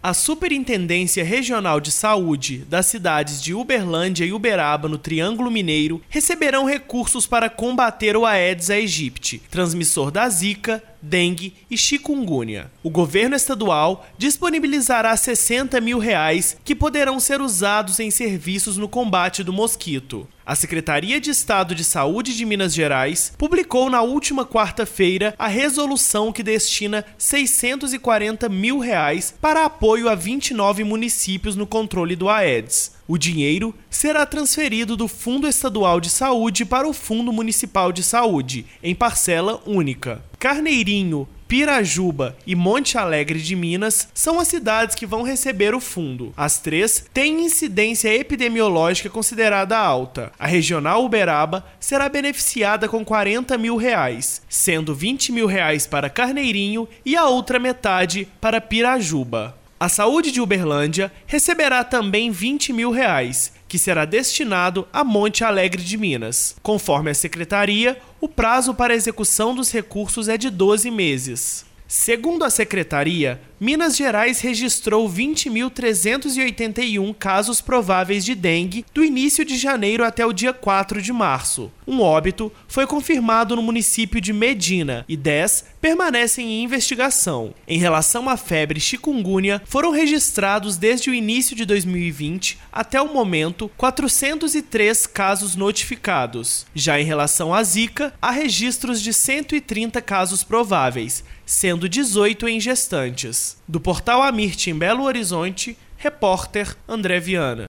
A Superintendência Regional de Saúde das cidades de Uberlândia e Uberaba, no Triângulo Mineiro, receberão recursos para combater o Aedes aegypti, transmissor da Zika, dengue e chikungunya. O governo estadual disponibilizará R$60 mil que poderão ser usados em serviços no combate do mosquito. A Secretaria de Estado de Saúde de Minas Gerais publicou na última quarta-feira a resolução que destina R$640 mil para apoio a 29 municípios no controle do Aedes. O dinheiro será transferido do Fundo Estadual de Saúde para o Fundo Municipal de Saúde, em parcela única. Carneirinho, Pirajuba e Monte Alegre de Minas são as cidades que vão receber o fundo. As três têm incidência epidemiológica considerada alta. A regional Uberaba será beneficiada com R$40 mil, sendo R$20 mil para Carneirinho e a outra metade para Pirajuba. A saúde de Uberlândia receberá também R$20 mil, que será destinado a Monte Alegre de Minas. Conforme a secretaria, o prazo para execução dos recursos é de 12 meses. Segundo a secretaria, Minas Gerais registrou 20.381 casos prováveis de dengue do início de janeiro até o dia 4 de março. Um óbito foi confirmado no município de Medina e 10 permanecem em investigação. Em relação à febre chikungunya, foram registrados desde o início de 2020 até o momento 403 casos notificados. Já em relação à Zika, há registros de 130 casos prováveis, sendo 18 em gestantes. Do portal Amirte em Belo Horizonte, repórter André Viana.